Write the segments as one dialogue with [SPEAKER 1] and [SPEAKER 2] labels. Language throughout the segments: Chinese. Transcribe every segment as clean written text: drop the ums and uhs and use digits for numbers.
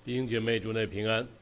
[SPEAKER 1] 弟兄姐妹，主内平安。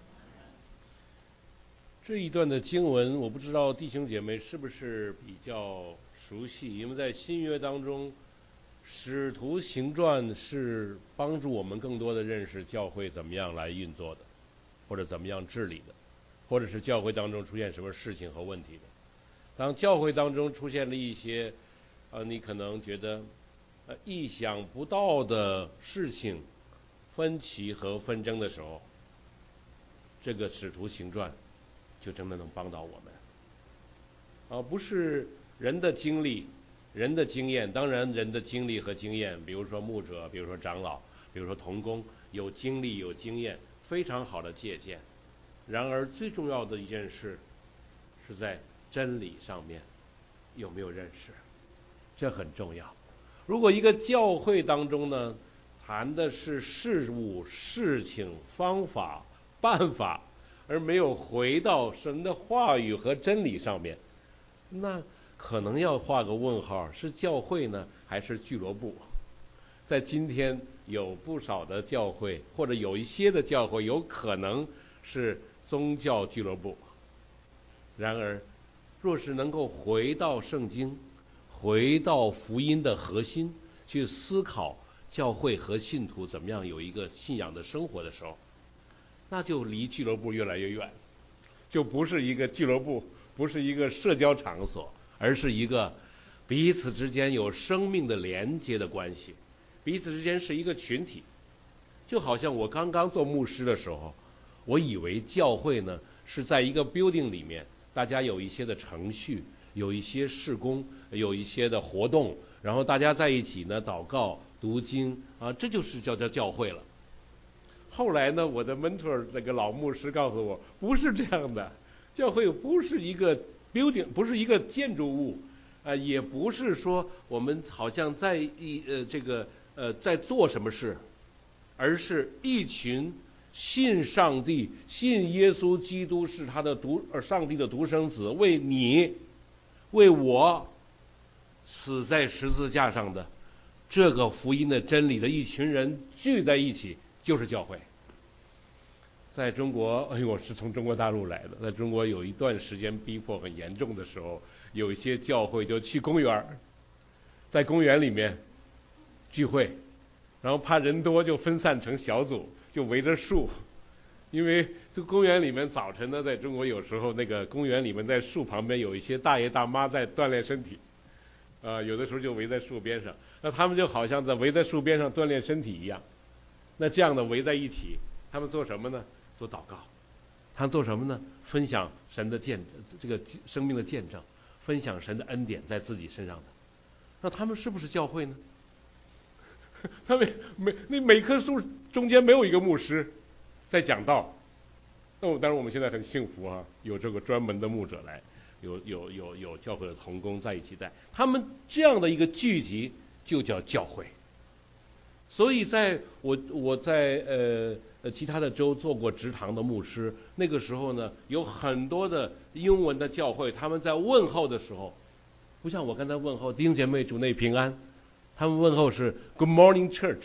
[SPEAKER 1] 这一段的经文，我不知道弟兄姐妹是不是比较熟悉，因为在新约当中，使徒行传是帮助我们更多的认识教会怎么样来运作的，或者怎么样治理的，或者是教会当中出现什么事情和问题的。当教会当中出现了一些你可能觉得意想不到的事情、分歧和纷争的时候，这个使徒行传就真的能帮到我们。不是人的经历、人的经验，当然人的经历和经验，比如说牧者，比如说长老，比如说同工，有经历有经验，非常好的借鉴。然而最重要的一件事是在真理上面有没有认识，这很重要。如果一个教会当中呢，谈的是事物、事情、方法、办法，而没有回到神的话语和真理上面，那可能要画个问号，是教会呢，还是俱乐部？在今天有不少的教会，或者有一些的教会，有可能是宗教俱乐部。然而，若是能够回到圣经，回到福音的核心，去思考教会和信徒怎么样有一个信仰的生活的时候，那就离俱乐部越来越远，就不是一个俱乐部，不是一个社交场所，而是一个彼此之间有生命的连接的关系，彼此之间是一个群体。就好像我刚刚做牧师的时候，我以为教会呢是在一个 building 里面，大家有一些的程序，有一些事工，有一些的活动，然后大家在一起呢祷告读经这就是叫教会了。后来呢，我的 mentor 那个老牧师告诉我，不是这样的，教会不是一个 building， 不是一个建筑物，也不是说我们好像在在做什么事，而是一群信上帝、信耶稣基督是他的上帝的独生子，为你、为我死在十字架上的这个福音的真理的一群人聚在一起，就是教会。在中国，我是从中国大陆来的，在中国有一段时间逼迫很严重的时候，有一些教会就去公园，在公园里面聚会，然后怕人多就分散成小组，就围着树。因为这个公园里面早晨呢，在中国有时候那个公园里面在树旁边有一些大爷大妈在锻炼身体，有的时候就围在树边上，那他们就好像在围在树边上锻炼身体一样。那这样的围在一起，他们做什么呢？做祷告。他们做什么呢？分享神的这个生命的见证，分享神的恩典在自己身上的。那他们是不是教会呢？他们每棵树中间没有一个牧师在讲道。那当然我们现在很幸福有这个专门的牧者来，有教会的同工在一起带，他们这样的一个聚集就叫教会。所以在我在其他的州做过职堂的牧师，那个时候呢，有很多的英文的教会，他们在问候的时候，不像我刚才问候弟兄姐妹主内平安，他们问候是 Good morning church。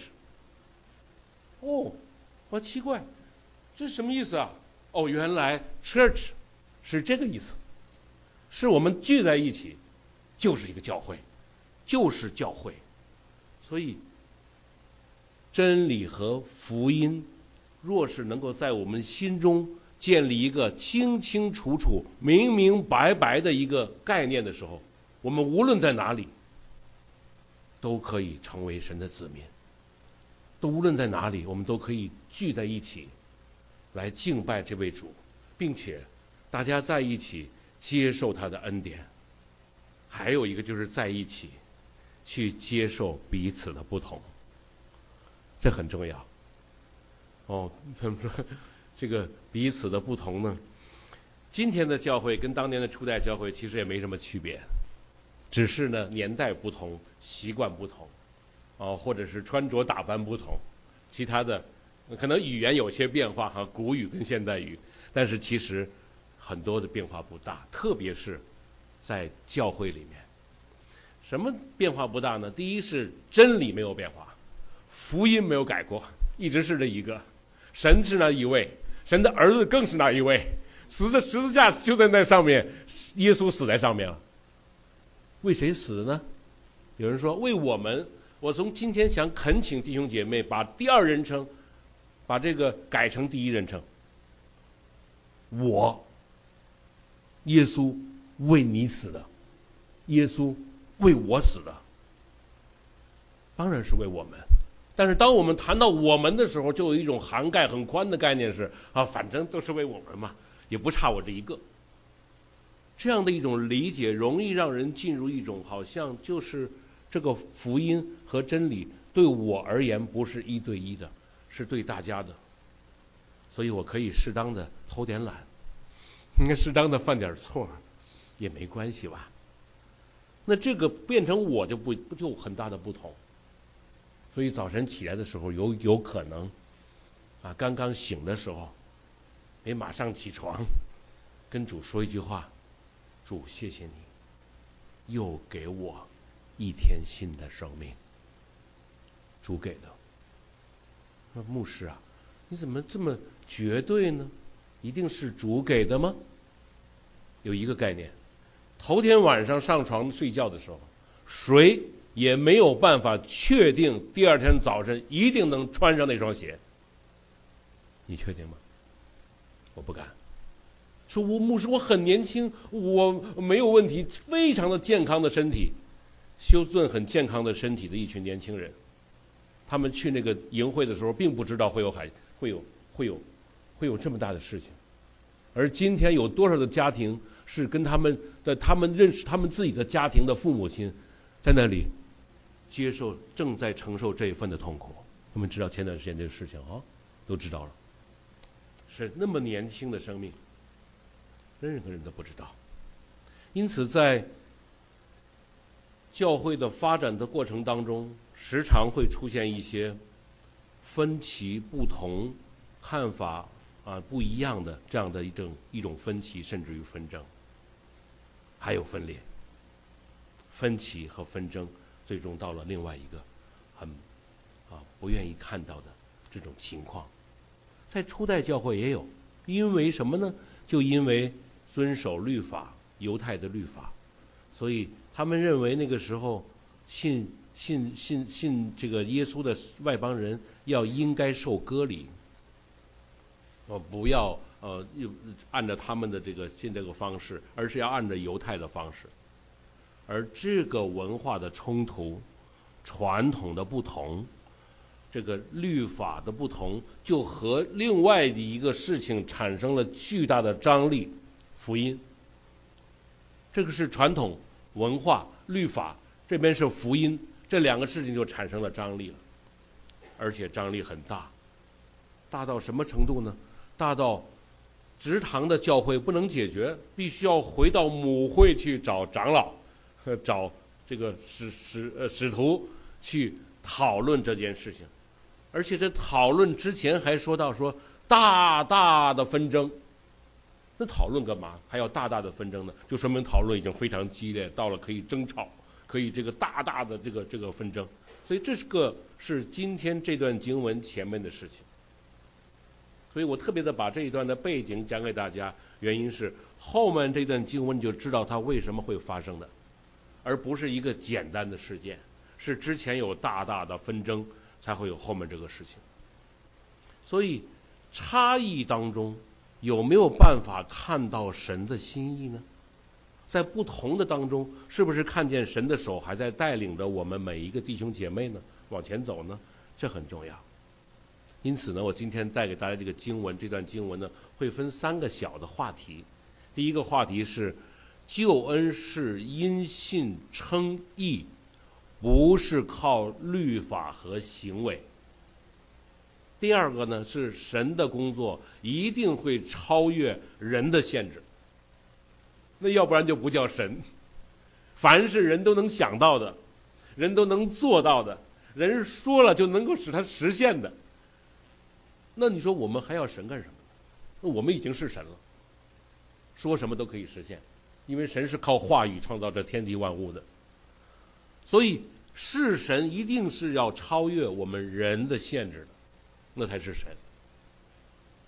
[SPEAKER 1] 我奇怪，这是什么意思啊？原来 church 是这个意思，是我们聚在一起，就是一个教会，就是教会。所以真理和福音若是能够在我们心中建立一个清清楚楚、明明白白的一个概念的时候，我们无论在哪里都可以成为神的子民，无论在哪里我们都可以聚在一起来敬拜这位主，并且大家在一起接受他的恩典。还有一个就是在一起去接受彼此的不同，这很重要。怎么说这个彼此的不同呢？今天的教会跟当年的初代教会其实也没什么区别，只是呢年代不同，习惯不同，或者是穿着打扮不同，其他的可能语言有些变化古语跟现代语，但是其实很多的变化不大，特别是在教会里面。什么变化不大呢？第一是真理没有变化，福音没有改过，一直是这一个。 神是哪一位？神的儿子更是哪一位？死在十字架就在那上面，耶稣死在上面了。为谁死的呢？有人说为我们。我从今天想恳请弟兄姐妹把第二人称，把这个改成第一人称。我，耶稣为你死的，耶稣为我死的，当然是为我们。但是当我们谈到我们的时候，就有一种涵盖很宽的概念是反正都是为我们嘛，也不差我这一个。这样的一种理解容易让人进入一种好像就是这个福音和真理对我而言不是一对一的，是对大家的。所以我可以适当的偷点懒，应该适当的犯点错也没关系吧。那这个变成我就很大的不同。所以早晨起来的时候有可能刚刚醒的时候没马上起床，跟主说一句话：主谢谢你又给我一天新的生命。主给的。那牧师你怎么这么绝对呢？一定是主给的吗？有一个概念，头天晚上上床睡觉的时候，谁也没有办法确定第二天早晨一定能穿上那双鞋。你确定吗？我不敢。说牧师我很年轻，我没有问题，非常的健康的身体，休斯顿很健康的身体的一群年轻人，他们去那个营会的时候并不知道会有这么大的事情。而今天有多少的家庭是跟他们认识他们自己的家庭的父母亲在那里正在承受这一份的痛苦。他们知道前段时间这个事情都知道了，是那么年轻的生命，任何人都不知道。因此在教会的发展的过程当中，时常会出现一些分歧不同看法不一样的这样的一种分歧，甚至于纷争，还有分裂。分歧和纷争最终到了另外一个很不愿意看到的这种情况。在初代教会也有，因为什么呢？就因为遵守律法，犹太的律法，所以他们认为那个时候信这个耶稣的外邦人应该受割礼，不要按照他们的信这个方式，而是要按照犹太的方式。而这个文化的冲突，传统的不同，这个律法的不同，就和另外的一个事情产生了巨大的张力。福音，这个是传统文化律法，这边是福音，这两个事情就产生了张力了，而且张力很大。大到什么程度呢？大到职堂的教会不能解决，必须要回到母会去找长老找这个使徒去讨论这件事情。而且在讨论之前还说大大的纷争。那讨论干嘛？还要大大的纷争呢？就说明讨论已经非常激烈，到了可以争吵，可以大大的这个纷争。所以这是今天这段经文前面的事情。所以我特别的把这一段的背景讲给大家，原因是后面这段经文你就知道它为什么会发生的，而不是一个简单的事件，是之前有大大的纷争才会有后面这个事情。所以差异当中有没有办法看到神的心意呢？在不同的当中，是不是看见神的手还在带领着我们每一个弟兄姐妹呢往前走呢？这很重要。因此呢，我今天带给大家这段经文呢，会分3个小的话题。第一个话题是救恩是因信称义，不是靠律法和行为。第二个呢，是神的工作一定会超越人的限制，那要不然就不叫神。凡是人都能想到的，人都能做到的，人说了就能够使它实现的，那你说我们还要神干什么？那我们已经是神了，说什么都可以实现，因为神是靠话语创造这天地万物的。所以是神一定是要超越我们人的限制的，那才是神。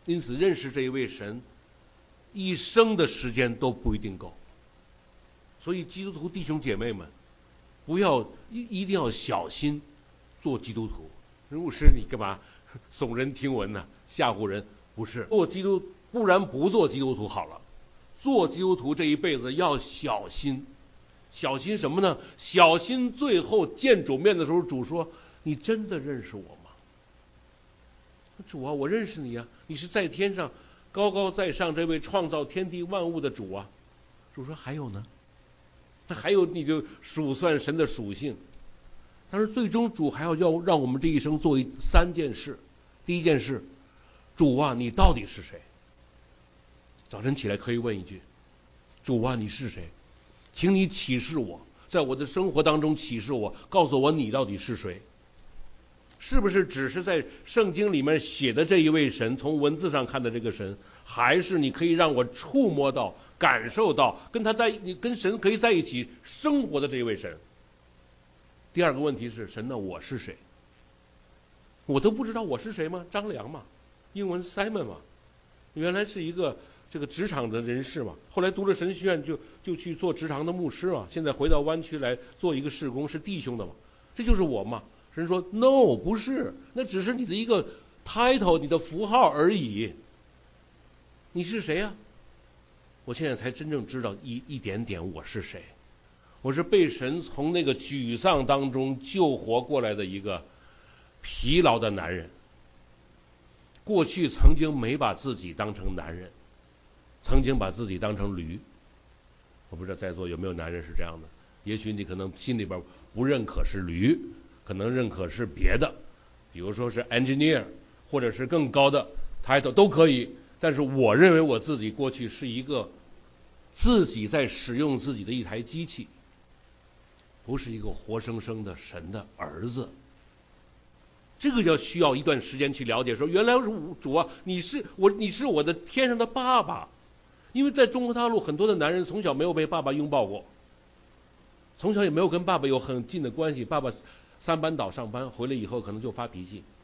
[SPEAKER 1] 因此认识这一位神，一生的时间都不一定够。所以基督徒弟兄姐妹们，不要一定要小心做基督徒。牧师你干嘛耸人听闻呢？吓唬人？不是，不然不做基督徒好了。做基督徒这一辈子要小心，小心什么呢？小心最后见主面的时候，主说：“你真的认识我吗？”主啊，我认识你啊，你是在天上高高在上这位创造天地万物的主啊。主说：“还有呢？”他还有，你就数算神的属性。但是最终主还要让我们这一生做3件事。第一件事，主啊，你到底是谁？早晨起来可以问一句：主啊，你是谁？请你启示我，在我的生活当中启示我，告诉我你到底是谁？是不是只是在圣经里面写的这一位神，从文字上看的这个神，还是你可以让我触摸到、感受到，你跟神可以在一起生活的这一位神？第二个问题是，神呢，我是谁？我都不知道我是谁吗？张良嘛，英文 Simon 嘛，原来是一个这个职场的人士嘛，后来读了神学院就去做职场的牧师嘛，现在回到湾区来做一个事工，是弟兄的嘛，这就是我嘛。神说 No， 不是，那只是你的一个 title， 你的符号而已。你是谁啊？我现在才真正知道一点点我是谁。我是被神从那个沮丧当中救活过来的一个疲劳的男人。过去曾经没把自己当成男人，曾经把自己当成驴。我不知道在座有没有男人是这样的，也许你可能心里边不认可是驴，可能认可是别的，比如说是 engineer 或者是更高的 title 都可以。但是我认为我自己过去是一个自己在使用自己的一台机器，不是一个活生生的神的儿子。这个要需要一段时间去了解，说原来是主啊，你是我的天上的爸爸。因为在中国大陆很多的男人从小没有被爸爸拥抱过，从小也没有跟爸爸有很近的关系，爸爸3班倒上班回来以后可能就发脾气。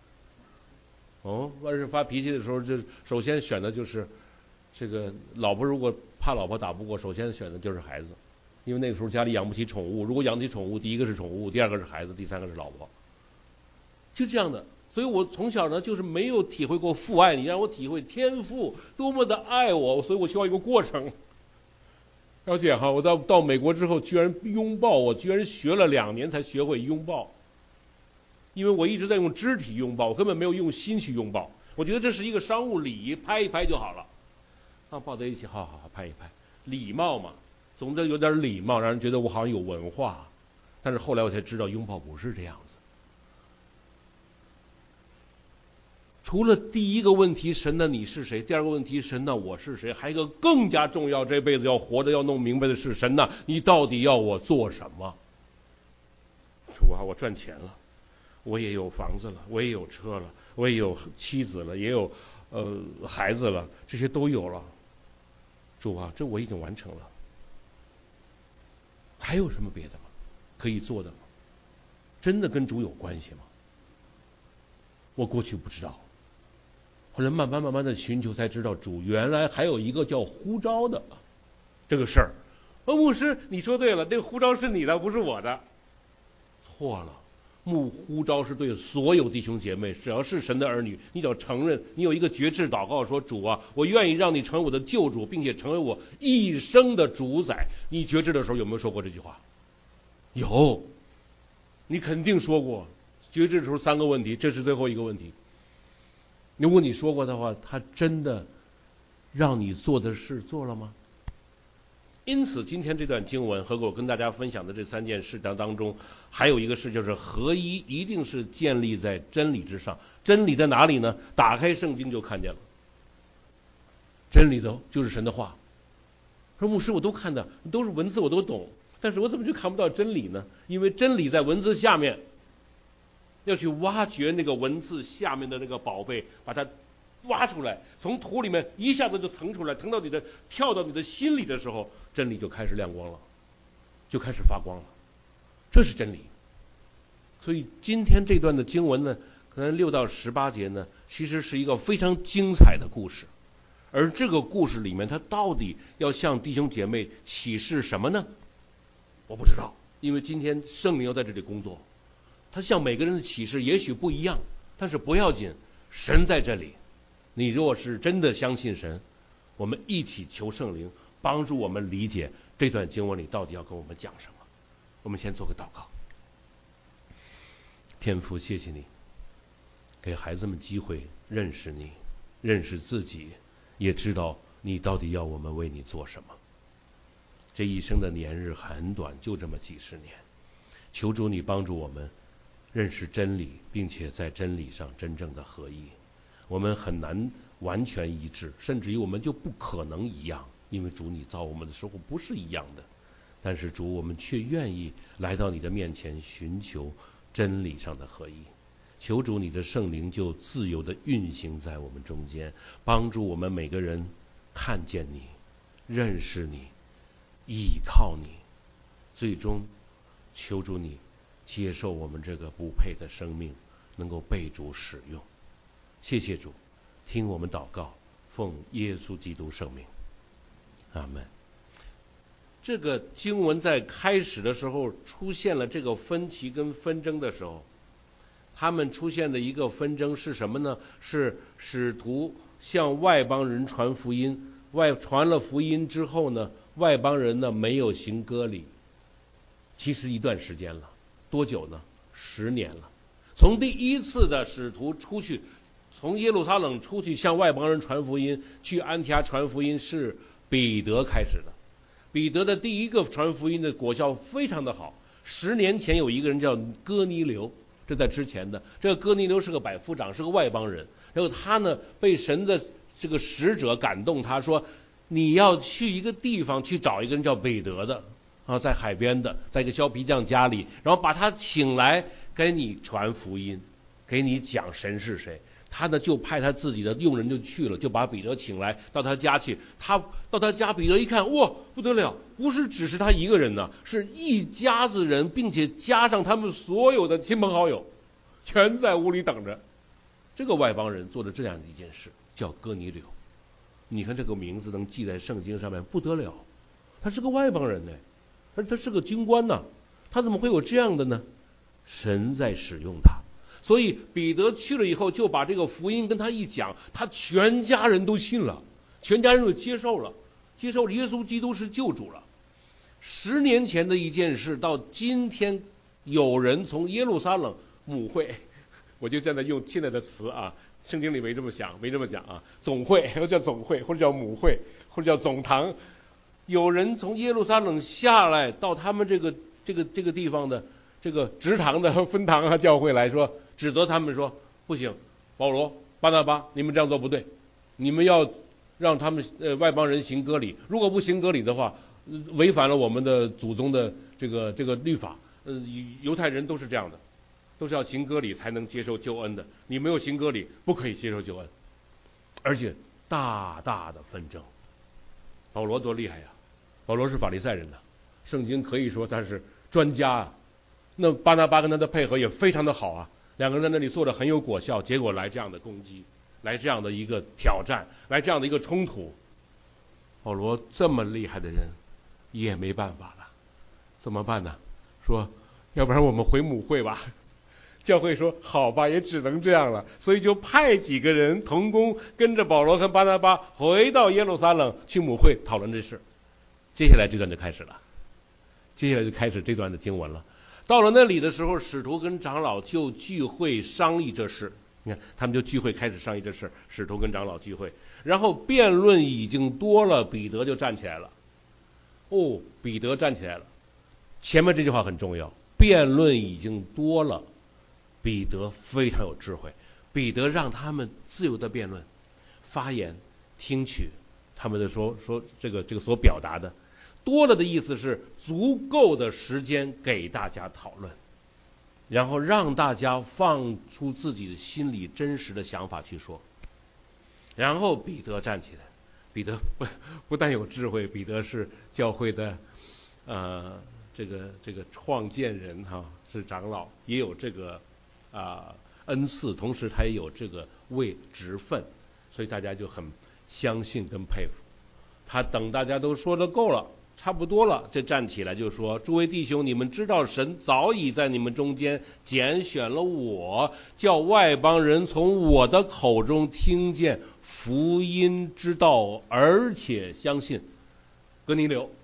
[SPEAKER 1] 要是发脾气的时候，就首先选的就是这个老婆，如果怕老婆打不过，首先选的就是孩子，因为那个时候家里养不起宠物，如果养起宠物，第一个是宠物，第二个是孩子，第三个是老婆，就这样的。所以我从小呢就是没有体会过父爱，你让我体会天父多么的爱我，所以我需要一个过程。了解哈，我到美国之后居然拥抱，我居然学了2年才学会拥抱，因为我一直在用肢体拥抱，我根本没有用心去拥抱。我觉得这是一个商务礼仪，拍一拍就好了，抱在一起，好拍一拍，礼貌嘛，总得有点礼貌，让人觉得我好像有文化。但是后来我才知道，拥抱不是这样子。除了第一个问题，神呢你是谁？第二个问题，神呢我是谁？还有一个更加重要，这辈子要活的要弄明白的是，神呢你到底要我做什么？主啊，我赚钱了，我也有房子了，我也有车了，我也有妻子了，也有孩子了，这些都有了。主啊，这我已经完成了，还有什么别的吗？可以做的吗？真的跟主有关系吗？我过去不知道，后来慢慢的寻求才知道，主原来还有一个叫呼召的这个事儿。牧师你说对了，这个呼召是你的，不是我的。错了，呼召是对所有弟兄姐妹，只要是神的儿女，你只要承认，你有一个决志祷告说，主啊，我愿意让你成为我的救主，并且成为我一生的主宰。你决志的时候有没有说过这句话？有，你肯定说过。决志的时候3个问题，这是最后一个问题。如果你说过的话，他真的让你做的事做了吗？因此今天这段经文和我跟大家分享的这3件事当中，还有一个事，就是合一一定是建立在真理之上。真理在哪里呢？打开圣经就看见了，真理的就是神的话。说牧师我都看的都是文字，我都懂，但是我怎么就看不到真理呢？因为真理在文字下面，要去挖掘那个文字下面的那个宝贝，把它挖出来，从土里面一下子就腾出来，跳到你的心里的时候，真理就开始亮光了，就开始发光了，这是真理。所以今天这段的经文呢， 可能6到18节呢，其实是一个非常精彩的故事。而这个故事里面，他到底要向弟兄姐妹启示什么呢？我不知道，因为今天圣灵要在这里工作，他向每个人的启示也许不一样，但是不要紧，神在这里。你若是真的相信神，我们一起求圣灵帮助我们理解这段经文里到底要跟我们讲什么。我们先做个祷告。天父，谢谢你给孩子们机会认识你，认识自己，也知道你到底要我们为你做什么。这一生的年日很短，就这么几十年，求主你帮助我们认识真理，并且在真理上真正的合一。我们很难完全一致，甚至于我们就不可能一样，因为主你造我们的时候不是一样的。但是主，我们却愿意来到你的面前，寻求真理上的合一。求主你的圣灵就自由地运行在我们中间，帮助我们每个人看见你，认识你，依靠你，最终求主你接受我们这个不配的生命，能够被主使用。谢谢主，听我们祷告，奉耶稣基督圣名，阿们。这个经文在开始的时候出现了这个分歧跟纷争的时候，他们出现的一个纷争是什么呢？是使徒向外邦人传福音，传了福音之后呢，外邦人呢没有行割礼。其实一段时间了，多久呢？10年了。从第一次的使徒出去，从耶路撒冷出去向外邦人传福音，去安提阿传福音，是彼得开始的。彼得的第一个传福音的果效非常的好。10年前有一个人叫哥尼流，这在之前的。这个哥尼流是个百夫长，是个外邦人。然后他呢被神的这个使者感动，他说你要去一个地方去找一个人叫彼得的啊，在海边的，在一个削皮匠家里，然后把他请来给你传福音，给你讲神是谁。他呢就派他自己的佣人就去了，就把彼得请来到他家去。他到他家，彼得一看，哇，不得了，不是只是他一个人呢，是一家子人，并且加上他们所有的亲朋好友，全在屋里等着。这个外邦人做了这样的一件事，叫哥尼流。你看这个名字能记在圣经上面，不得了。他是个外邦人呢，而他是个军官呢，他怎么会有这样的呢？神在使用他。所以彼得去了以后，就把这个福音跟他一讲，他全家人都信了，全家人都接受了耶稣基督是救主了。10年前的一件事，到今天有人从耶路撒冷母会，我就现在用现在的词啊，圣经里没这么讲啊，总会或者叫总会，或者叫母会，或者叫总堂，有人从耶路撒冷下来到他们这个地方的这个职堂的分堂啊教会来说，指责他们说不行，保罗巴拿巴你们这样做不对，你们要让他们外邦人行割礼，如果不行割礼的话，违反了我们的祖宗的这个律法。犹太人都是这样的，都是要行割礼才能接受救恩的，你没有行割礼不可以接受救恩。而且大大的纷争。保罗多厉害呀，保罗是法利赛人呐，圣经可以说他是专家啊。那巴拿巴跟他的配合也非常的好啊，两个人在那里做的很有果效，结果来这样的攻击，来这样的一个挑战，来这样的一个冲突。保罗这么厉害的人也没办法了，怎么办呢？说要不然我们回母会吧。教会说好吧，也只能这样了，所以就派几个人同工跟着保罗和巴拿巴回到耶路撒冷去母会讨论这事。接下来这段就开始了，接下来就开始这段的经文了。到了那里的时候，使徒跟长老就聚会商议这事。你看他们就聚会开始商议这事，使徒跟长老聚会，然后辩论已经多了，彼得就站起来了。彼得站起来了，前面这句话很重要，辩论已经多了。彼得非常有智慧，彼得让他们自由的辩论、发言、听取他们的说这个所表达的。多了的意思是足够的时间给大家讨论，然后让大家放出自己的心里真实的想法去说。然后彼得站起来，彼得不但有智慧，彼得是教会的这个创建人哈，是长老，也有这个恩赐，同时他也有这个位职分，所以大家就很相信跟佩服。他等大家都说的够了，差不多了，这站起来就说：诸位弟兄，你们知道神早已在你们中间拣选了我，叫外邦人从我的口中听见福音之道，而且相信。哥尼流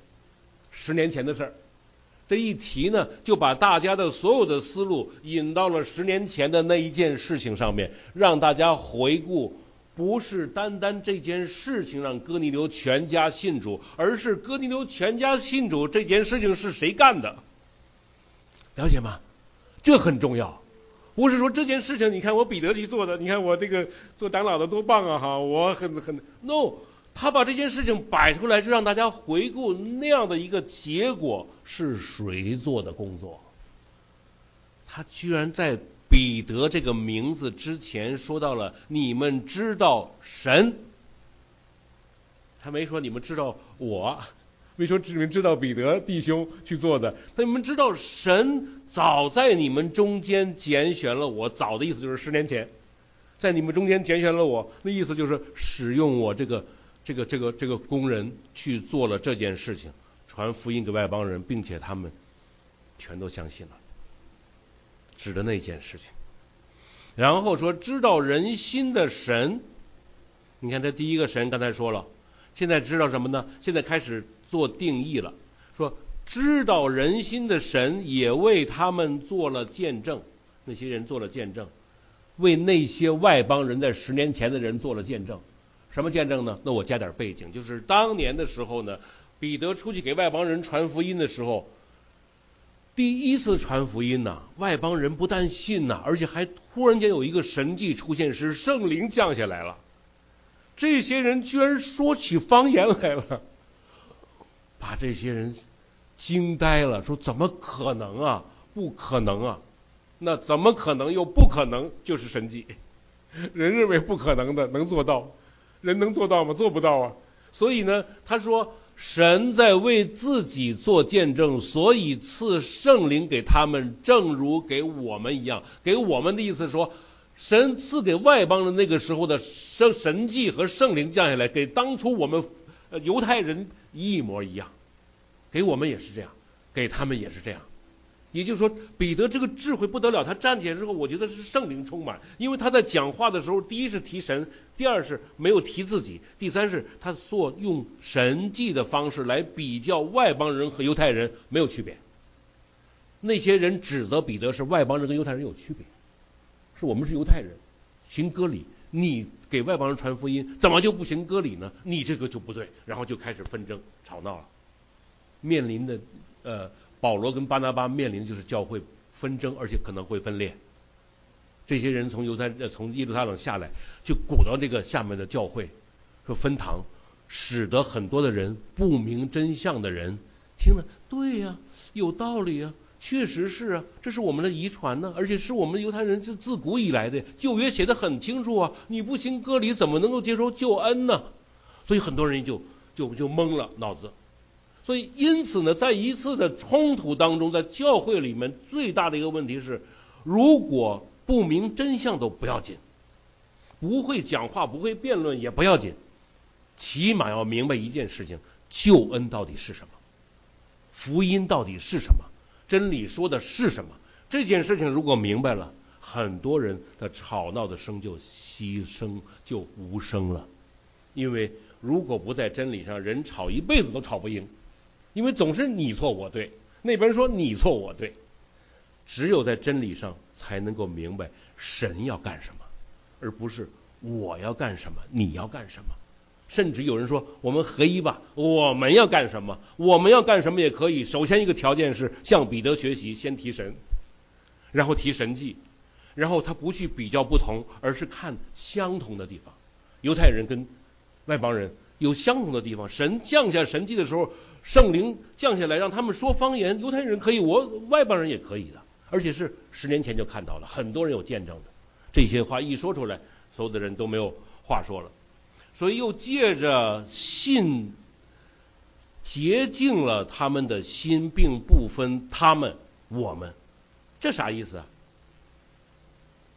[SPEAKER 1] 10年前的事儿，这一提呢，就把大家的所有的思路引到了10年前的那一件事情上面，让大家回顾，不是单单这件事情让哥尼流全家信主，而是哥尼流全家信主这件事情是谁干的，了解吗？这很重要。不是说这件事情你看我彼得去做的，你看我这个做长老的多棒啊哈，我很 no， 他把这件事情摆出来，是让大家回顾那样的一个结果是谁做的工作。他居然在彼得这个名字之前说到了你们知道神，他没说你们知道我，没说你们知道彼得弟兄去做的，但你们知道神早在你们中间拣选了我，早的意思就是10年前，在你们中间拣选了我，那意思就是使用我这个工人去做了这件事情，传福音给外邦人，并且他们全都相信了，指的那件事情。然后说知道人心的神，你看这第一个神刚才说了，现在知道什么呢？现在开始做定义了，说知道人心的神也为他们做了见证，那些人做了见证，为那些外邦人在10年前的人做了见证。什么见证呢？那我加点背景，就是当年的时候呢，彼得出去给外邦人传福音的时候，第一次传福音呢，外邦人不但信呢，而且还突然间有一个神迹出现，是圣灵降下来了，这些人居然说起方言来了，把这些人惊呆了，说怎么可能啊，不可能啊，那怎么可能又不可能，就是神迹，人认为不可能的能做到，人能做到吗？做不到啊。所以呢，他说神在为自己做见证，所以赐圣灵给他们，正如给我们一样。给我们的意思是说，神赐给外邦人那个时候的神迹和圣灵降下来，给当初我们犹太人一模一样，给我们也是这样，给他们也是这样。也就是说，彼得这个智慧不得了，他站起来之后，我觉得是圣灵充满，因为他在讲话的时候，第一是提神，第二是没有提自己，第三是他用神迹的方式来比较外邦人和犹太人没有区别。那些人指责彼得是外邦人跟犹太人有区别，是我们是犹太人，行割礼，你给外邦人传福音，怎么就不行割礼呢？你这个就不对，然后就开始纷争吵闹了，面临的保罗跟巴拿巴面临的就是教会纷争，而且可能会分裂。这些人从耶路撒冷下来，就鼓捣这个下面的教会，说分堂，使得很多的人不明真相的人听了，对呀，有道理啊，确实是啊，这是我们的遗传呢，而且是我们犹太人就自古以来的，旧约写得很清楚啊，你不行割礼怎么能够接受救恩呢？所以很多人就懵了脑子。所以因此呢，在一次的冲突当中，在教会里面最大的一个问题是，如果不明真相都不要紧，不会讲话不会辩论也不要紧，起码要明白一件事情，救恩到底是什么，福音到底是什么，真理说的是什么。这件事情如果明白了，很多人的吵闹的声就牺牲就无声了。因为如果不在真理上，人吵一辈子都吵不赢，因为总是你错我对，那边说你错我对，只有在真理上才能够明白神要干什么，而不是我要干什么你要干什么。甚至有人说我们合一吧，我们要干什么，我们要干什么也可以，首先一个条件是向彼得学习，先提神，然后提神迹，然后他不去比较不同，而是看相同的地方。犹太人跟外邦人有相同的地方，神降下神迹的时候，圣灵降下来让他们说方言，犹太人可以，外邦人也可以的，而且是10年前就看到了，很多人有见证的。这些话一说出来，所有的人都没有话说了。所以又借着信洁净了他们的心，并不分他们我们。这啥意思啊？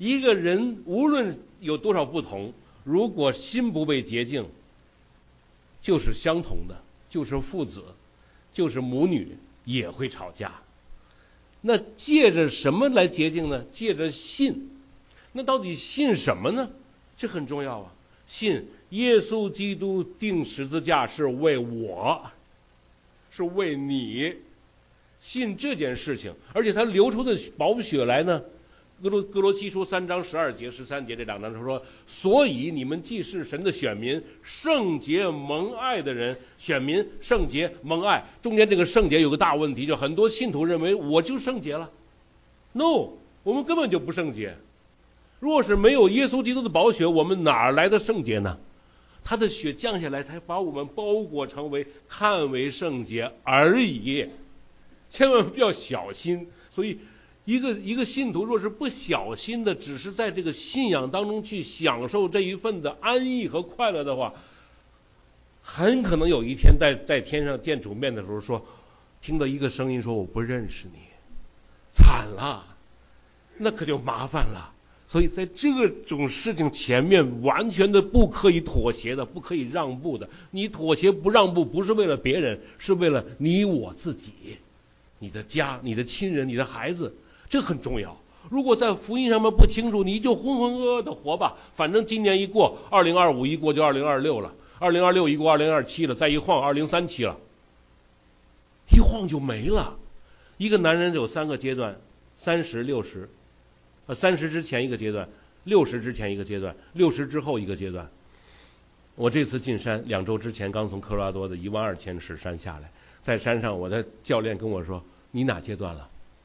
[SPEAKER 1] 一个人无论有多少不同，如果心不被洁净，就是相同的，就是父子，就是母女也会吵架。那借着什么来洁净呢？借着信。那到底信什么呢？这很重要啊。信耶稣基督钉十字架是为我，是为你，信这件事情，而且他流出的宝血来呢，哥罗西书3章12节13节这2章说，所以你们既是神的选民，圣洁蒙爱的人，选民圣洁蒙爱，中间这个圣洁有个大问题，就很多信徒认为我就圣洁了。 No， 我们根本就不圣洁。若是没有耶稣基督的宝血，我们哪来的圣洁呢？他的血降下来才把我们包裹成为看为圣洁而已，千万不要小心。所以一个信徒若是不小心的只是在这个信仰当中去享受这一份的安逸和快乐的话，很可能有一天在天上见主面的时候说，听到一个声音说我不认识你，惨了，那可就麻烦了。所以在这种事情前面完全的不可以妥协的，不可以让步的。你妥协不让步不是为了别人，是为了你我自己，你的家，你的亲人，你的孩子，这很重要。如果在福音上面不清楚，你就浑浑噩噩的活吧，反正今年一过，2025一过就2026了，2026一过2027了，再一晃2037了，一晃就没了。一个男人有3个阶段，30、60。30之前一个阶段，60之前一个阶段，60之后一个阶段。我这次进山2周之前刚从科罗拉多的12000尺山下来，在山上我的教练跟我说，你哪阶段了？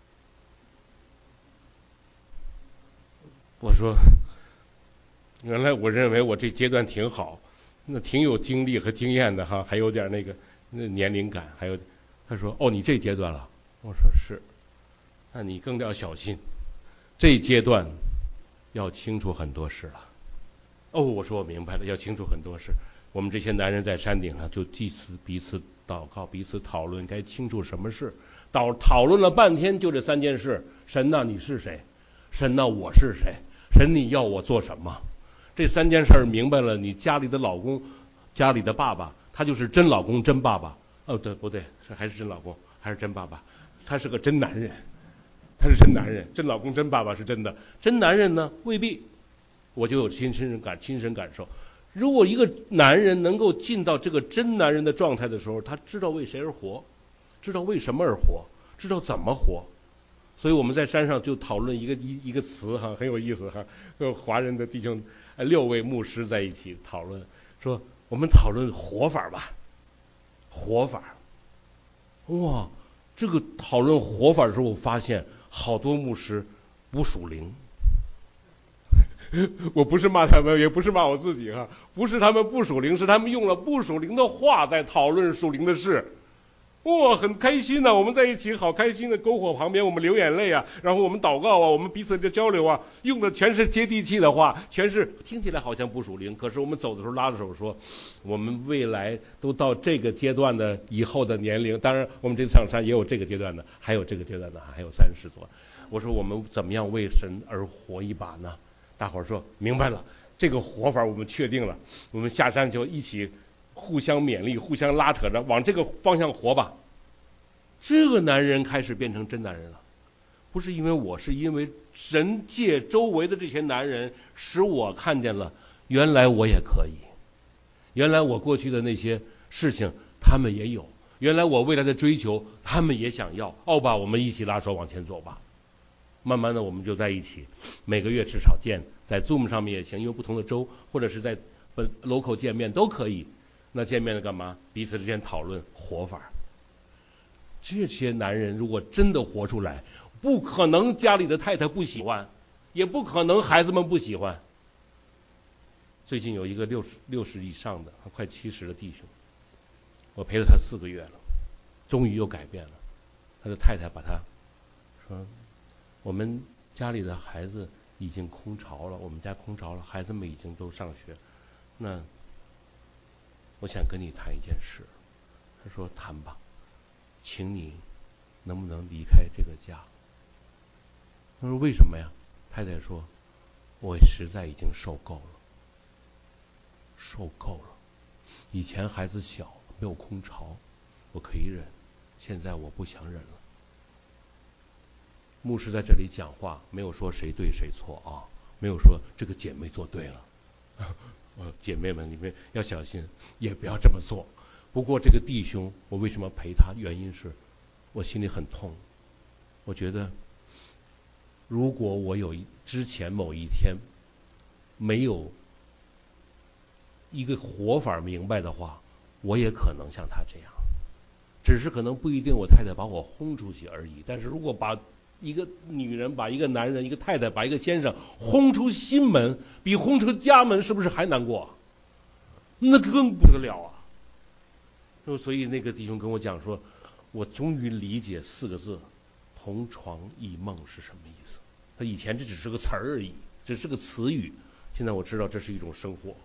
[SPEAKER 1] 我说原来我认为我这阶段挺好，那挺有经历和经验的哈，还有点那年龄感，还有。他说哦，你这阶段了？我说是。那你更要小心，这一阶段要清楚很多事了。哦，我说我明白了，要清楚很多事。我们这些男人在山顶上就彼此祷告，彼此讨论该清楚什么事。讨论了半天就这3件事：神呐，你是谁？神呐，我是谁？神你要我做什么？这3件事明白了，你家里的老公，家里的爸爸，他就是真老公真爸爸。哦，对不对？还是真老公还是真爸爸？他是个真男人，他是真男人，真老公真爸爸是真的。真男人呢未必。我就有亲身感受，如果一个男人能够进到这个真男人的状态的时候，他知道为谁而活，知道为什么而活，知道怎么活。所以我们在山上就讨论一个词哈，很有意思哈。华人的弟兄6位牧师在一起讨论，说我们讨论活法吧，活法。哇，这个讨论活法的时候，我发现好多牧师不属灵。我不是骂他们，也不是骂我自己哈，不是他们不属灵，是他们用了不属灵的话在讨论属灵的事。哇，很开心啊，我们在一起好开心的，篝火旁边我们流眼泪啊，然后我们祷告啊，我们彼此的交流啊，用的全是接地气的话，全是听起来好像不属灵，可是我们走的时候拉着手说，我们未来都到这个阶段的以后的年龄，当然我们这次上山也有这个阶段的，还有这个阶段的，还有30多。我说我们怎么样为神而活一把呢？大伙儿说明白了，这个活法我们确定了，我们下山就一起互相勉励，互相拉扯着往这个方向活吧。这个男人开始变成真男人了，不是因为我，是因为神借周围的这些男人使我看见了，原来我也可以，原来我过去的那些事情他们也有，原来我未来的追求他们也想要。哦吧，我们一起拉手往前走吧。慢慢的我们就在一起，每个月至少见，在 Zoom 上面也行，因为不同的州，或者是在local 见面都可以。那见面的干嘛？彼此之间讨论活法。这些男人如果真的活出来，不可能家里的太太不喜欢，也不可能孩子们不喜欢。最近有一个60以上的快70的弟兄，我陪了他4个月了，终于又改变了。他的太太把他说，我们家里的孩子已经空巢了，我们家空巢了，孩子们已经都上学，那我想跟你谈一件事。他说谈吧，请你能不能离开这个家？他说为什么呀？太太说我实在已经受够了。以前孩子小没有空巢，我可以忍，现在我不想忍了。牧师在这里讲话，没有说谁对谁错啊，没有说这个姐妹做对了。姐妹们，你们要小心，也不要这么做。不过这个弟兄，我为什么陪他？原因是我心里很痛。我觉得，如果我有之前某一天没有一个活法明白的话，我也可能像他这样，只是可能不一定我太太把我轰出去而已。但是如果把一个女人、把一个男人、一个太太、把一个先生轰出心门，比轰出家门是不是还难过？那更不得了啊！所以那个弟兄跟我讲说，我终于理解4个字“同床异梦”是什么意思。他以前这只是个词而已，只是个词语，现在我知道这是一种生活。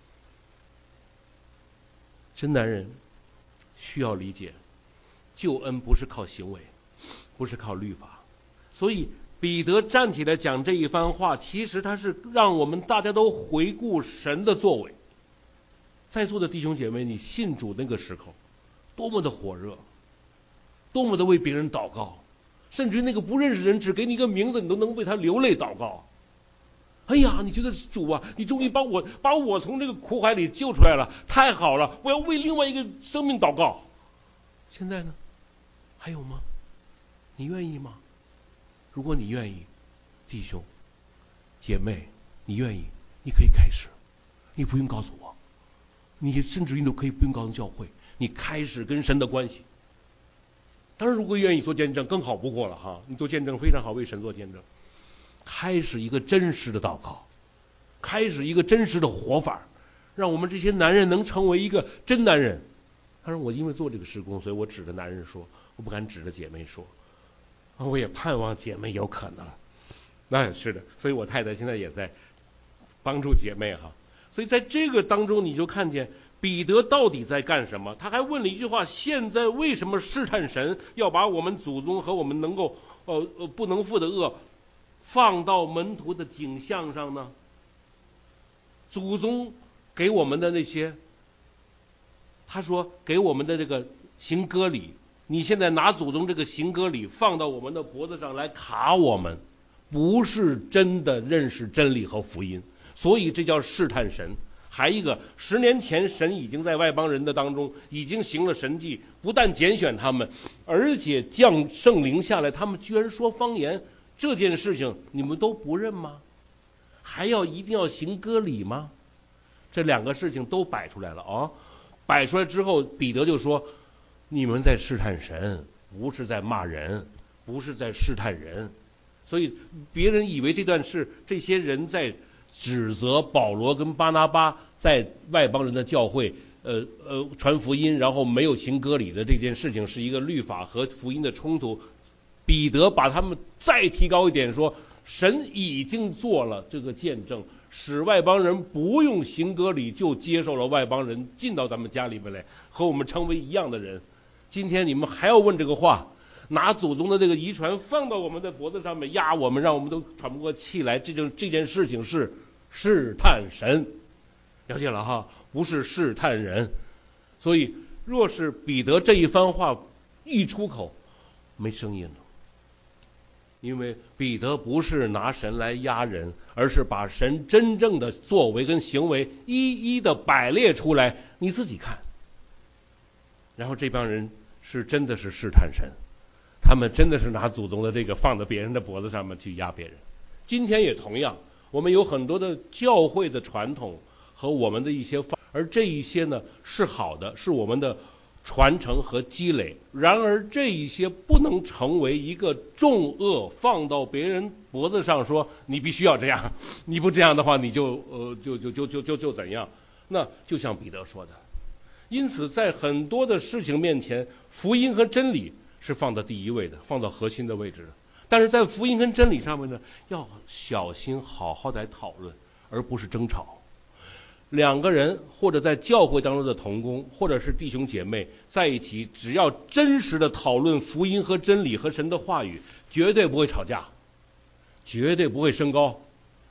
[SPEAKER 1] 真男人需要理解，救恩不是靠行为，不是靠律法。所以彼得站起来讲这一番话，其实他是让我们大家都回顾神的作为。在座的弟兄姐妹，你信主那个时候多么的火热，多么的为别人祷告，甚至于那个不认识人只给你一个名字，你都能为他流泪祷告。哎呀，你觉得主啊，你终于把我从这个苦海里救出来了，太好了，我要为另外一个生命祷告。现在呢，还有吗？你愿意吗？如果你愿意，弟兄姐妹，你愿意，你可以开始，你不用告诉我，你甚至于都可以不用告诉教会，你开始跟神的关系。当然如果愿意做见证更好不过了哈，你做见证非常好，为神做见证，开始一个真实的祷告，开始一个真实的活法，让我们这些男人能成为一个真男人。当然我因为做这个事工，所以我指着男人说，我不敢指着姐妹说，我也盼望姐妹有可能。那是的，所以我太太现在也在帮助姐妹哈。所以在这个当中，你就看见彼得到底在干什么。他还问了一句话，现在为什么试探神要把我们祖宗和我们能够不能负的恶放到门徒的景象上呢？祖宗给我们的那些，他说给我们的这个行割礼，你现在拿祖宗这个行割礼放到我们的脖子上来卡我们，不是真的认识真理和福音，所以这叫试探神。还一个，10年前神已经在外邦人的当中已经行了神迹，不但拣选他们，而且降圣灵下来，他们居然说方言，这件事情你们都不认吗？还要一定要行割礼吗？这2个事情都摆出来了啊！摆出来之后，彼得就说，你们在试探神，不是在骂人，不是在试探人。所以别人以为这段是这些人在指责保罗跟巴拿巴在外邦人的教会传福音，然后没有行割礼的这件事情是一个律法和福音的冲突。彼得把他们再提高一点，说神已经做了这个见证，使外邦人不用行割礼就接受了外邦人进到咱们家里面来，和我们成为一样的人。今天你们还要问这个话，拿祖宗的这个遗传放到我们的脖子上面压我们，让我们都喘不过气来，这件事情是试探神，了解了哈，不是试探人。所以若是彼得这一番话一出口，没声音了，因为彼得不是拿神来压人，而是把神真正的作为跟行为一一的摆列出来，你自己看。然后这帮人是真的是试探神，他们真的是拿祖宗的这个放到别人的脖子上面去压别人。今天也同样，我们有很多的教会的传统和我们的一些而这一些呢是好的，是我们的传承和积累。然而这一些不能成为一个重恶放到别人脖子上，说你必须要这样，你不这样的话你就怎样。那就像彼得说的，因此在很多的事情面前，福音和真理是放到第一位的，放到核心的位置的。但是在福音跟真理上面呢，要小心好好来讨论，而不是争吵。2个人或者在教会当中的同工，或者是弟兄姐妹在一起，只要真实的讨论福音和真理和神的话语，绝对不会吵架，绝对不会升高，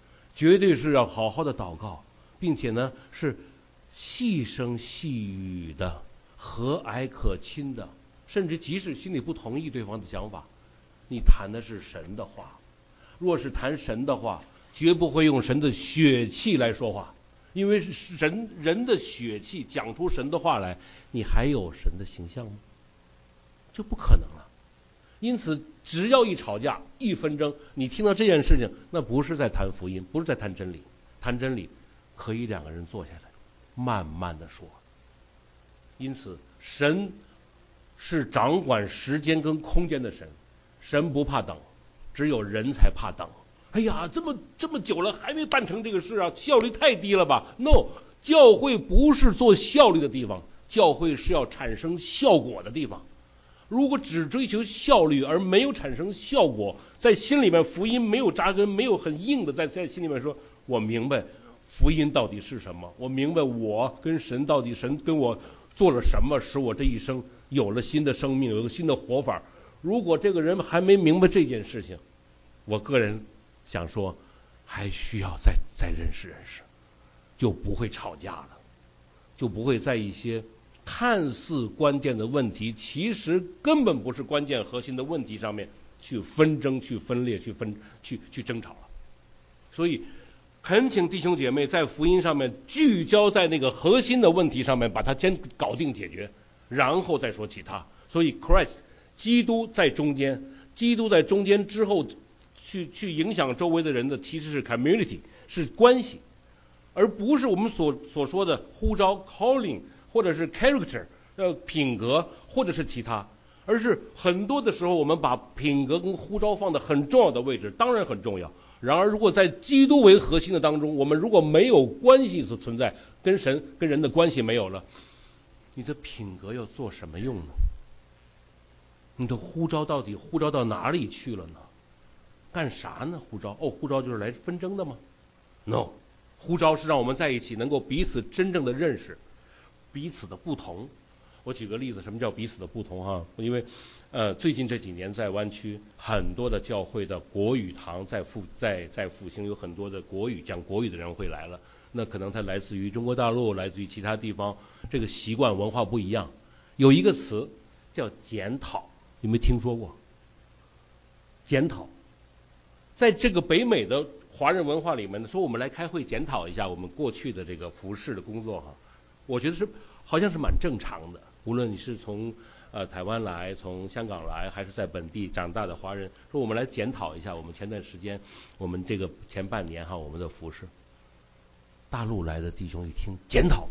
[SPEAKER 1] 绝对是要好好的祷告，并且呢是细声细语的，和蔼可亲的，甚至即使心里不同意对方的想法，你谈的是神的话。若是谈神的话，绝不会用神的血气来说话，因为人的血气讲出神的话来，你还有神的形象吗？这不可能了。因此只要一吵架一纷争，你听到这件事情，那不是在谈福音，不是在谈真理。谈真理可以两个人坐下来慢慢的说。因此神是掌管时间跟空间的神，神不怕等，只有人才怕等。哎呀，这么久了还没办成这个事啊，效率太低了吧？ No， 教会不是做效率的地方，教会是要产生效果的地方。如果只追求效率而没有产生效果，在心里面福音没有扎根，没有很硬的在心里面说，我明白福音到底是什么，我明白我跟神到底神跟我做了什么，使我这一生有了新的生命，有个新的活法。如果这个人还没明白这件事情，我个人想说还需要再认识认识，就不会吵架了，就不会在一些看似关键的问题，其实根本不是关键核心的问题上面去纷争、去分裂、去争吵了。所以恳请弟兄姐妹在福音上面聚焦在那个核心的问题上面，把它先搞定解决，然后再说其他。所以 Christ 基督在中间，基督在中间之后去影响周围的人的其实是 community， 是关系，而不是我们所说的呼召 calling 或者是 character 品格或者是其他，而是很多的时候我们把品格跟呼召放在很重要的位置，当然很重要。然而如果在基督为核心的当中，我们如果没有关系所存在，跟神跟人的关系没有了，你的品格要做什么用呢？你的呼召到底呼召到哪里去了呢？干啥呢？呼召呼召就是来纷争的吗？ No， 呼召是让我们在一起能够彼此真正的认识彼此的不同。我举个例子，什么叫彼此的不同哈？因为最近这几年在湾区很多的教会的国语堂在复兴，有很多的讲国语的人会来了。那可能他来自于中国大陆，来自于其他地方，这个习惯文化不一样。有一个词叫检讨，有没有听说过？检讨，在这个北美的华人文化里面说，我们来开会检讨一下我们过去的这个服事的工作哈，我觉得是好像是蛮正常的。无论你是从台湾来，从香港来，还是在本地长大的华人，说我们来检讨一下我们前段时间，我们这个前半年哈我们的服事。大陆来的弟兄一听检讨，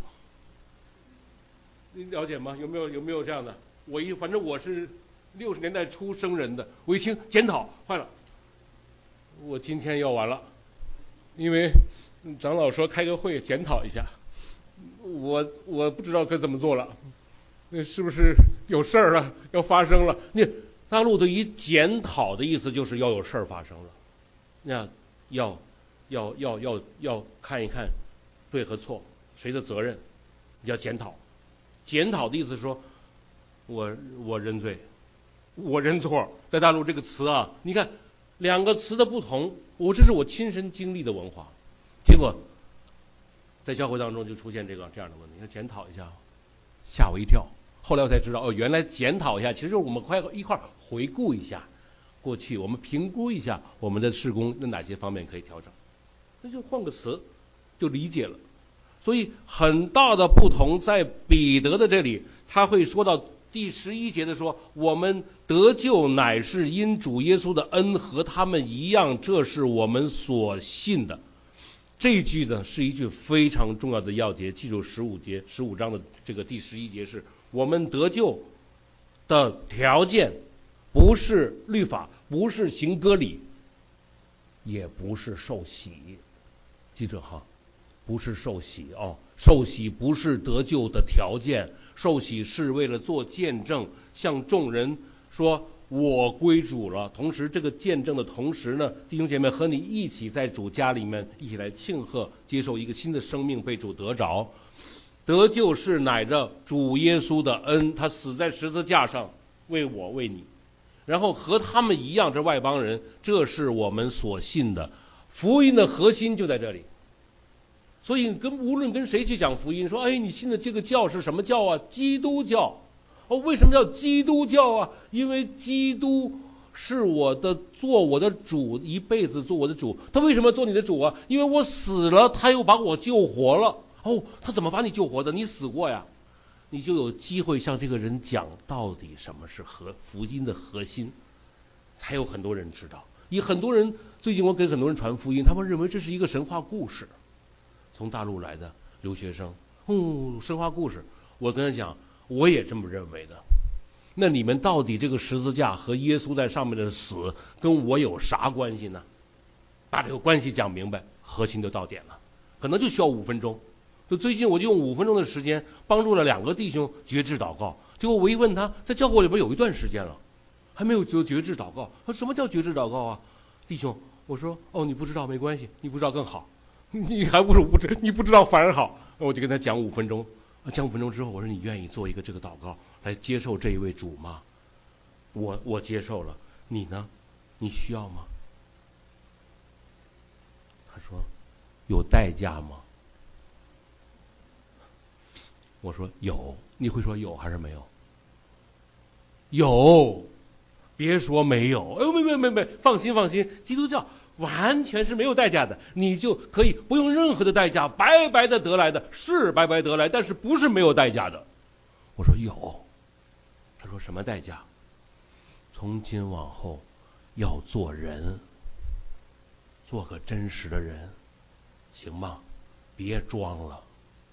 [SPEAKER 1] 你了解吗？有没有这样的？反正我是60年代初生人的，我一听检讨坏了，我今天要完了，因为长老说开个会检讨一下，我不知道该怎么做了，是不是有事儿了，要发生了？你大陆对于检讨的意思就是要有事儿发生了，那要看一看对和错，谁的责任，要检讨。检讨的意思是说，我认罪，我认错。在大陆这个词啊，你看两个词的不同，这是我亲身经历的文化。结果在教会当中就出现这样的问题，要检讨一下，吓我一跳。后来我才知道，原来检讨一下，其实就是我们一块回顾一下过去，我们评估一下我们的事工，那哪些方面可以调整，那就换个词就理解了。所以很大的不同在彼得的这里，他会说到第11节的说，我们得救乃是因主耶稣的恩，和他们一样，这是我们所信的。这一句呢是一句非常重要的要节，记住15章的这个第11节是我们得救的条件不是律法，不是行割礼，也不是受洗。记着哈，不是受洗受洗不是得救的条件，受洗是为了做见证，向众人说我归主了。同时这个见证的同时呢，弟兄姐妹和你一起在主家里面一起来庆贺，接受一个新的生命，被主得着。得救是乃着主耶稣的恩，他死在十字架上为我为你，然后和他们一样，这外邦人，这是我们所信的。 福音的核心就在这里。所以无论跟谁去讲福音，说你信的这个教是什么教啊？基督教。为什么叫基督教啊？因为基督是做我的主，一辈子做我的主。他为什么做你的主啊？因为我死了，他又把我救活了。他怎么把你救活的？你死过呀，你就有机会向这个人讲到底什么是福音的核心，才有很多人知道。最近我给很多人传福音，他们认为这是一个神话故事。从大陆来的留学生，神话故事，我跟他讲，我也这么认为的。那你们到底这个十字架和耶稣在上面的死跟我有啥关系呢？把这个关系讲明白，核心就到点了。可能就需要5分钟。就最近我就用5分钟的时间帮助了2个弟兄决志祷告。结果我一问他，在教会里边有一段时间了，还没有决志祷告。他说什么叫决志祷告啊？弟兄，我说你不知道没关系，你不知道更好，你还不如你不知道反而好。我就跟他讲5分钟，讲5分钟之后，我说你愿意做一个这个祷告来接受这一位主吗？我接受了，你呢？你需要吗？他说有代价吗？我说有。你会说有还是没有？有，别说没有。没，放心，基督教完全是没有代价的，你就可以不用任何的代价，白白的得来的，是白白得来，但是不是没有代价的。我说有。他说什么代价？从今往后要做人，做个真实的人，行吗？别装了。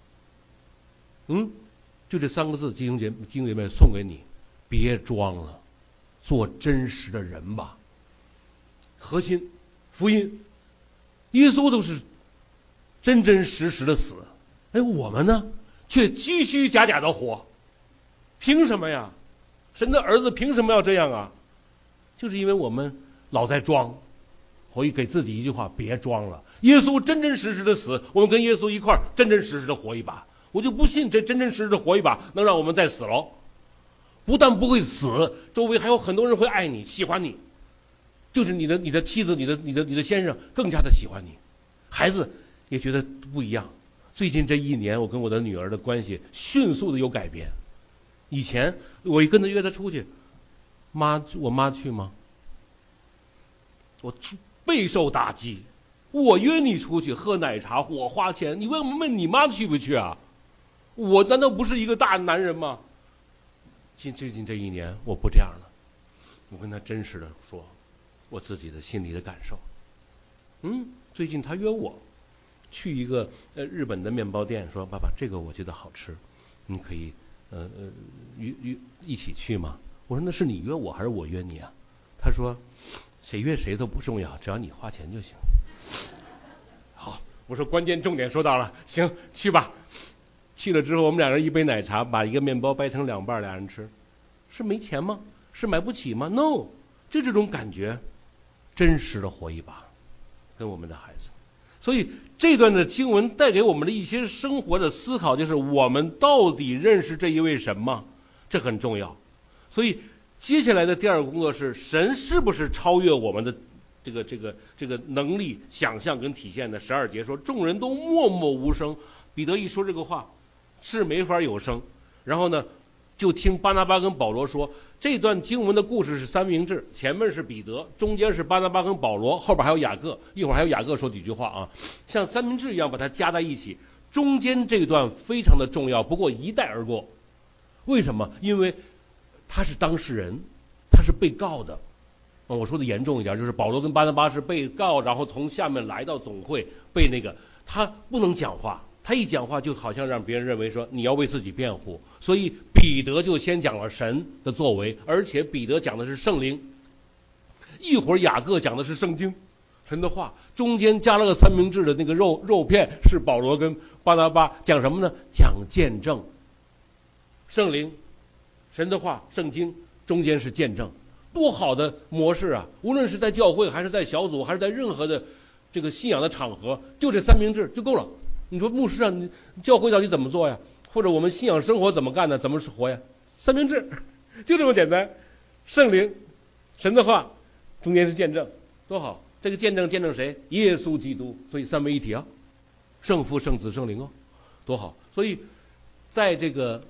[SPEAKER 1] 就这3个字，弟兄姐妹送给你，别装了，做真实的人吧。核心福音，耶稣都是真真实实的死，我们呢却虚虚假假的活，凭什么呀？神的儿子凭什么要这样啊？就是因为我们老在装。我给自己一句话，别装了。耶稣真真实实的死，我们跟耶稣一块真真实实的活一把。我就不信这真真实实的活一把能让我们再死喽。不但不会死，周围还有很多人会爱你，喜欢你，就是你的妻子，你的先生更加的喜欢你，孩子也觉得不一样。最近这1年，我跟我的女儿的关系迅速的有改变。以前我一跟她约她出去，我妈去吗？我备受打击。我约你出去喝奶茶，我花钱，你问你妈去不去啊？我难道不是一个大男人吗？最近这1年我不这样了，我跟他真实的说我自己的心里的感受。最近他约我去一个日本的面包店，说爸爸这个我觉得好吃，你可以一起去吗？我说那是你约我还是我约你啊？他说谁约谁都不重要，只要你花钱就行。好，我说关键重点说到了，行，去吧。去了之后，我们2人一杯奶茶，把一个面包掰成2半，2人吃。是没钱吗？是买不起吗？ No， 就这种感觉，真实的活一把，跟我们的孩子。所以这段的经文带给我们的一些生活的思考，就是我们到底认识这一位神吗？这很重要。所以接下来的第2个工作是，神是不是超越我们的这个能力、想象跟体现的？12节说众人都默默无声。彼得一说这个话是没法有声，然后呢就听巴拿巴跟保罗说，这段经文的故事是3明治，前面是彼得，中间是巴拿巴跟保罗，后边还有雅各，一会儿还有雅各说几句话啊，像3明治一样把它加在一起。中间这段非常的重要，不过一带而过。为什么？因为他是当事人，他是被告的。我说的严重一点，就是保罗跟巴拿巴是被告，然后从下面来到总会被他不能讲话，他一讲话就好像让别人认为说你要为自己辩护，所以彼得就先讲了神的作为，而且彼得讲的是圣灵，一会儿雅各讲的是圣经神的话，中间加了个3明治的那个肉片，是保罗跟巴拿巴讲什么呢？讲见证。圣灵、神的话、圣经，中间是见证。多好的模式啊！无论是在教会还是在小组还是在任何的这个信仰的场合，就这3明治就够了。你说牧师啊，你教会到底怎么做呀？或者我们信仰生活怎么干呢？怎么活呀？3明治就这么简单。圣灵、神的话，中间是见证，多好。 这个见证谁？耶稣基督，所以三位一体啊，圣父、圣子、圣灵哦，多好！所以在这个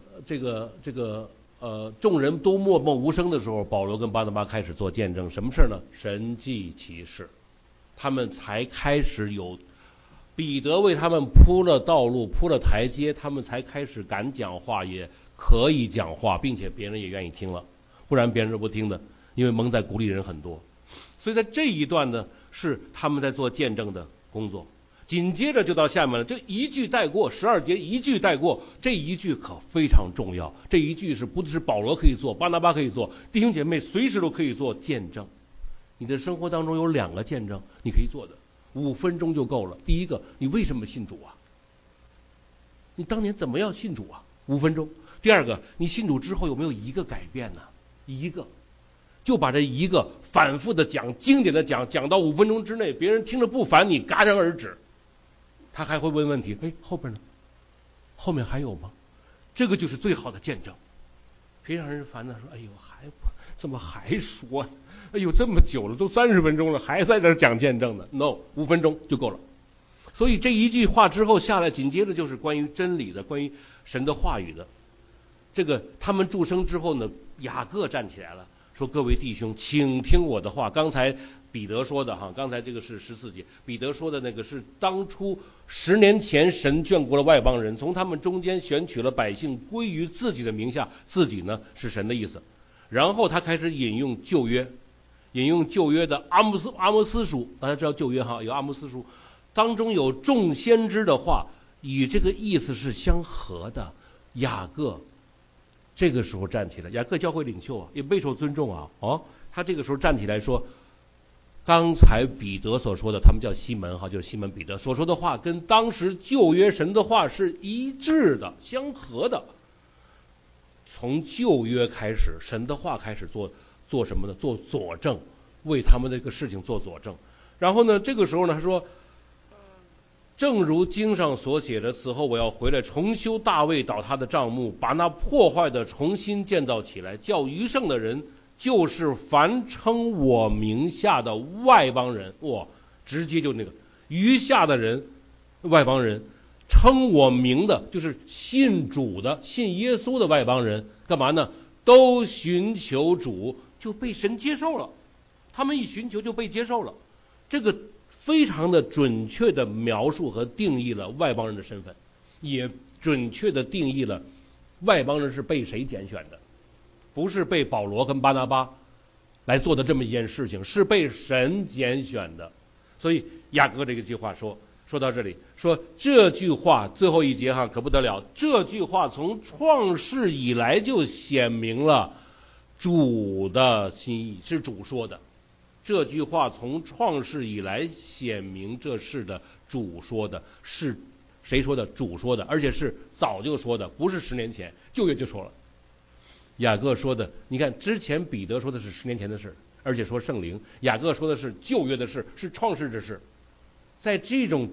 [SPEAKER 1] 众人都默默无声的时候，保罗跟巴拿巴开始做见证，什么事呢？神迹奇事，他们才开始有。彼得为他们铺了道路，铺了台阶，他们才开始敢讲话，也可以讲话，并且别人也愿意听了，不然别人是不听的，因为蒙在鼓里人很多。所以在这一段呢，是他们在做见证的工作。紧接着就到下面了，这一句带过，12节一句带过，这一句可非常重要。这一句是不是保罗可以做，巴拿巴可以做，弟兄姐妹随时都可以做见证。你的生活当中有2个见证你可以做的，5分钟就够了。第一个，你为什么信主啊？你当年怎么样信主啊？5分钟。第二个，你信主之后有没有一个改变呢？一个，就把这一个反复的讲，经典的讲，讲到5分钟之内，别人听着不烦你，戛然而止。他还会问问题，哎，后边呢？后面还有吗？这个就是最好的见证。别让人烦的说，哎呦，怎么还说？哎呦，这么久了，都30分钟了，还在这讲见证呢 ？No，5分钟就够了。所以这一句话之后下来，紧接着就是关于真理的，关于神的话语的。这个他们祝生之后呢，雅各站起来了，说：“各位弟兄，请听我的话。”刚才彼得说的哈，刚才这个是14节，彼得说的那个是当初10年前神眷顾了外邦人，从他们中间选取了百姓归于自己的名下，自己呢是神的意思。然后他开始引用旧约，引用旧约的阿摩斯书，大家知道旧约哈，有阿摩斯书，当中有众先知的话，与这个意思是相合的。雅各这个时候站起来，雅各教会领袖啊，也备受尊重啊，他这个时候站起来说，刚才彼得所说的，他们叫西门哈，就是西门彼得所说的话，跟当时旧约神的话是一致的，相合的。从旧约开始，神的话开始做什么呢？做佐证，为他们这个事情做佐证。然后呢，这个时候呢，他说，正如经上所写的，此后我要回来重修大卫倒塌的帐幕，把那破坏的重新建造起来，叫余剩的人，就是凡称我名下的外邦人，直接就那个余下的人，外邦人称我名的，就是信主的、信耶稣的外邦人，干嘛呢？都寻求主，就被神接受了。他们一寻求就被接受了。这个非常的准确的描述和定义了外邦人的身份，也准确的定义了外邦人是被谁拣选的，不是被保罗跟巴拿巴来做的这么一件事情，是被神拣选的。所以雅各这个句话说到这里，说这句话最后一节哈可不得了，这句话从创世以来就显明了主的心意，是主说的。这句话从创世以来显明这事的主说的，是谁说的？主说的，而且是早就说的，不是10年前，旧约就说了。雅各说的，你看之前彼得说的是10年前的事，而且说圣灵，雅各说的是旧约的事，是创世之事。在这种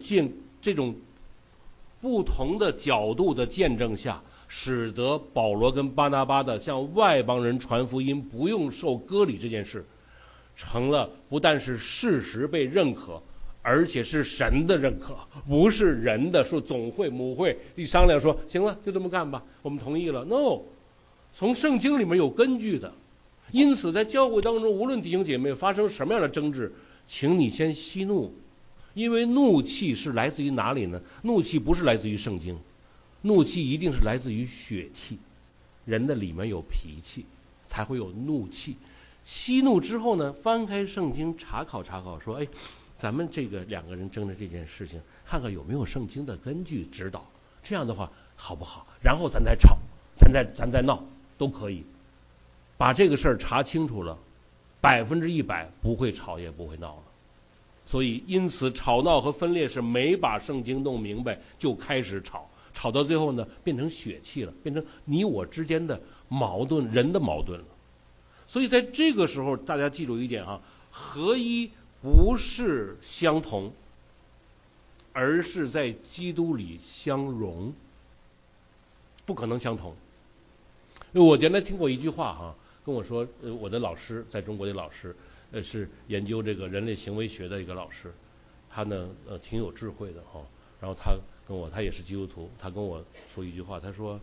[SPEAKER 1] 不同的角度的见证下，使得保罗跟巴拿巴的向外邦人传福音不用受割礼这件事成了不但是事实被认可，而且是神的认可，不是人的说总会母会一商量说行了就这么干吧，我们同意了。 No， 从圣经里面有根据的。因此在教会当中，无论弟兄姐妹发生什么样的争执，请你先息怒，因为怒气是来自于哪里呢？怒气不是来自于圣经，怒气一定是来自于血气，人的里面有脾气才会有怒气。息怒之后呢，翻开圣经查考说，哎，咱们这个2个人争的这件事情，看看有没有圣经的根据指导，这样的话好不好？然后咱再吵，咱再闹都可以。把这个事儿查清楚了，100%不会吵也不会闹了。所以因此吵闹和分裂是没把圣经弄明白就开始吵到最后呢，变成血气了，变成你我之间的矛盾，人的矛盾了。所以在这个时候大家记住一点哈，合一不是相同，而是在基督里相融，不可能相同。我原来听过一句话哈，跟我说我的老师，在中国的老师是研究这个人类行为学的一个老师，他呢挺有智慧的哈。然后他也是基督徒，他跟我说一句话，他说，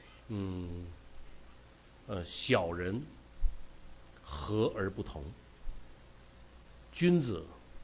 [SPEAKER 1] 小人和而不同，君子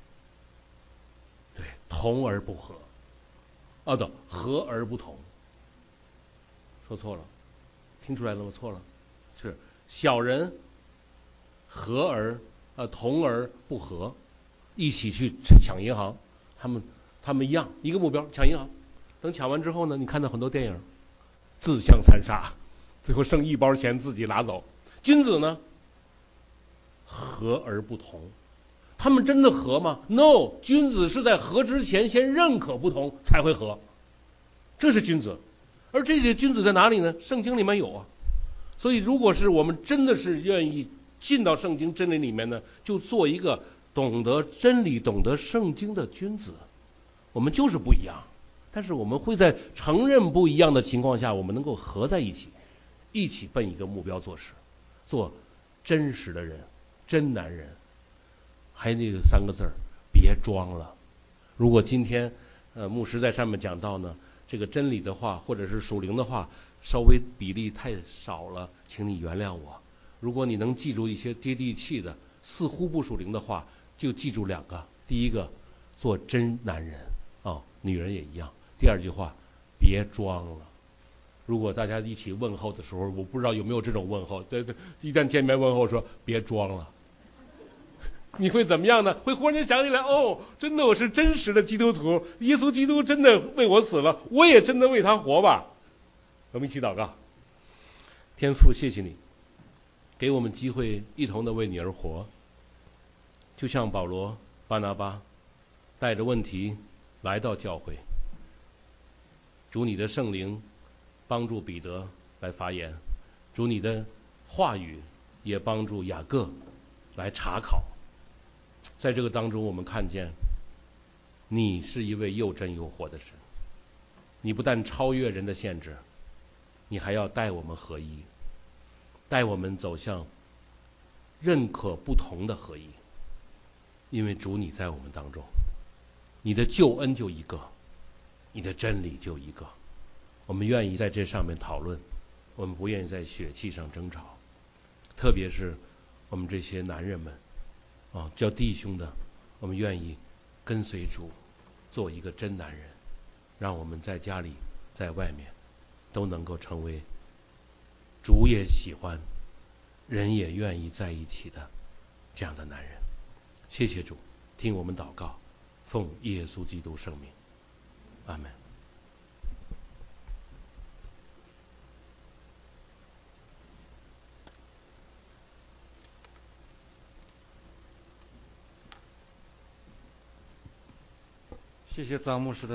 [SPEAKER 1] 对同而不和，对，和而不同，说错了，听出来了吗？错了，是小人和而同而不和，一起去抢银行，他们一样一个目标，抢银行。等抢完之后呢，你看到很多电影，自相残杀，最后剩一包钱自己拿走。君子呢，和而不同。他们真的和吗 ？No， 君子是在和之前先认可不同才会和，这是君子。而这些君子在哪里呢？圣经里面有啊。所以如果是我们真的是愿意进到圣经真理里面呢，就做一个懂得真理、懂得圣经的君子。我们就是不一样，但是我们会在承认不一样的情况下，我们能够合在一起，一起奔一个目标做事，做真实的人，真男人。还有那个3个字，别装了。如果今天牧师在上面讲到呢，这个真理的话或者是属灵的话稍微比例太少了，请你原谅我。如果你能记住一些接地气的似乎不属灵的话，就记住2个。第一个，做真男人女人也一样。第2句话，别装了。如果大家一起问候的时候，我不知道有没有这种问候，对，一旦见面问候说别装了，你会怎么样呢？会忽然间想起来，真的我是真实的基督徒，耶稣基督真的为我死了，我也真的为他活吧。我们一起祷告。天父，谢谢你给我们机会一同的为你而活，就像保罗、巴拿巴带着问题来到教会，主你的圣灵帮助彼得来发言，主你的话语也帮助雅各来查考。在这个当中，我们看见你是一位又真又活的神，你不但超越人的限制，你还要带我们合一，带我们走向认可不同的合一。因为主你在我们当中，你的救恩就一个，你的真理就一个，我们愿意在这上面讨论，我们不愿意在血气上争吵。特别是我们这些男人们叫弟兄的，我们愿意跟随主，做一个真男人，让我们在家里在外面都能够成为主也喜欢人也愿意在一起的这样的男人。谢谢主，听我们祷告，奉耶稣基督圣名，阿们。
[SPEAKER 2] 谢谢张牧师的